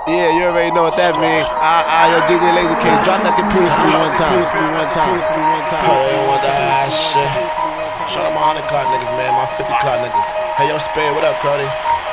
Yeah, you already know what that mean. Yo, DJ Laser King, drop that computer for me one time. Shit. Shout out my 100 clock niggas, man. My 50 clock niggas. Hey, yo, Spade, what up, Crowdy?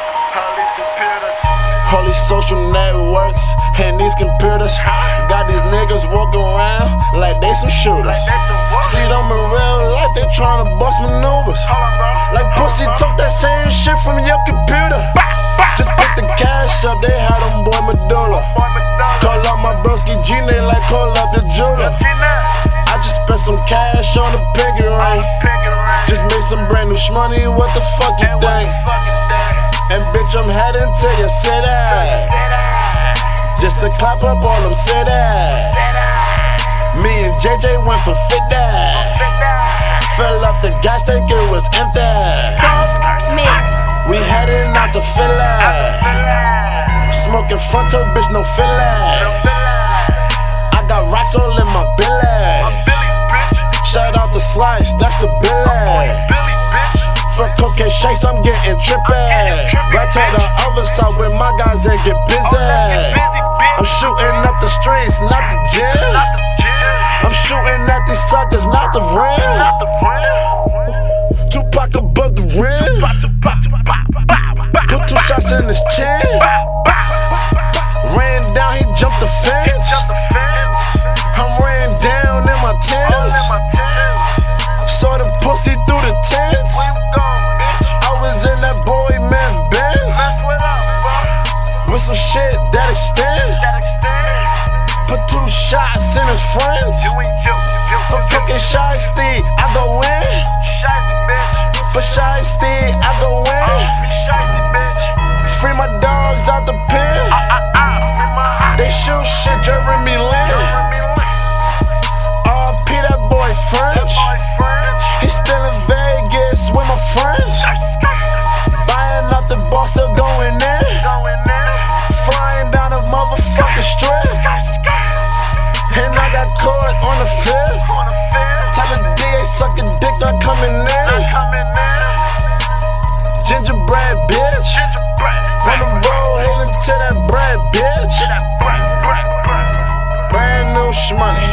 All these social networks and these computers got these niggas walking around like they some shooters. See them in real life, they tryna bust maneuvers. Like pussy, talk that same shit from your computer. Just put the cash up, they had them boy Medulla. Call up my broski G-Name like call up the jeweler. I just spent some cash on the piggy ring. Just made some brand new shmoney, what the fuck you think? And bitch, I'm heading to your city, just to clap up on them city. Me and JJ went for 50. Fill up the gas tank, it was empty. We heading out to Philly. Smoking fronto, bitch, no feelings. I got rocks all in my belly. Shout out to Slice, that's the billy. For cocaine shakes, I'm getting trippy. Right to the other side with my guys and get busy. I'm shooting up the streets, not the gym. I'm shooting at these suckers, not the rim. Tupac above the rim. Put 2 shots in his chin. Ran down, he jumped the fence. I ran down in my Timbs. Saw the pussy through the tents. I was in that boy man Benz with some shit that extend. Put 2 shots in his friends. For cooking Shiesty, I go in. For Shiesty, I go in. Free my dogs out the pen. They shoot shit, Jeremy Lin. RP that boy French. He's still in Vegas with my friends. Buying out the bar, still going in. Flying down a motherfucking strip. And I got caught on the 5th. Tell the DA suck a dick, not coming in. Gingerbread bitch. On the road, hailing to that bread bitch. Brand new shmoney.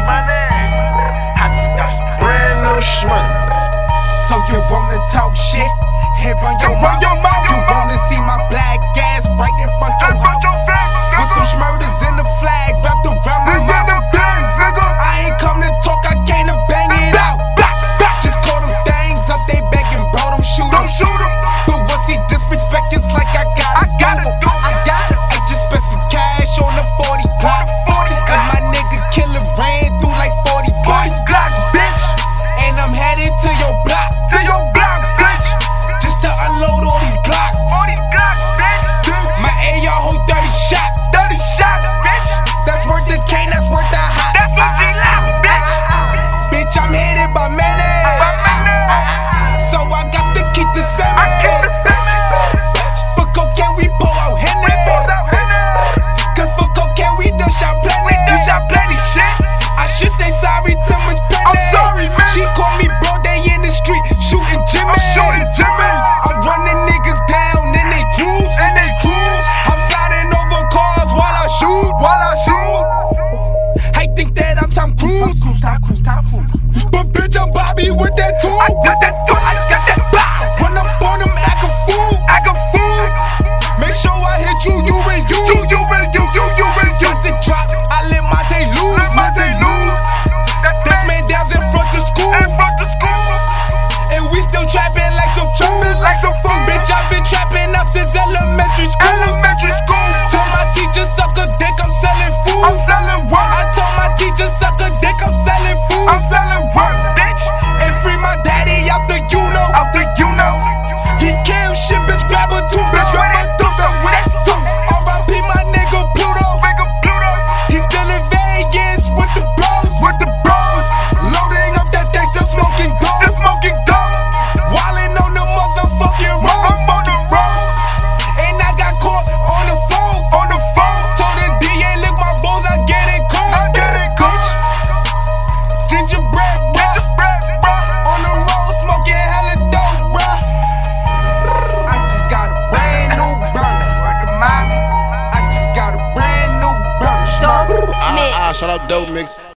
Brand new shmoney. So you wanna talk shit? Here run your mouth. You wanna see my black ass right in front your house? With some schmurders in the flag wrapped around my mouth. I ain't come to talk, I came to bang it out. Just call them things up, they begging, bro, don't shoot 'em. But once he disrespect, it's like I gotta do him. I just spent some cash on the 40 Glock. And my nigga killer ran through like 40 blocks, bitch. And I'm headed to your block, bitch. Just to unload all these Shout out Dope Mix.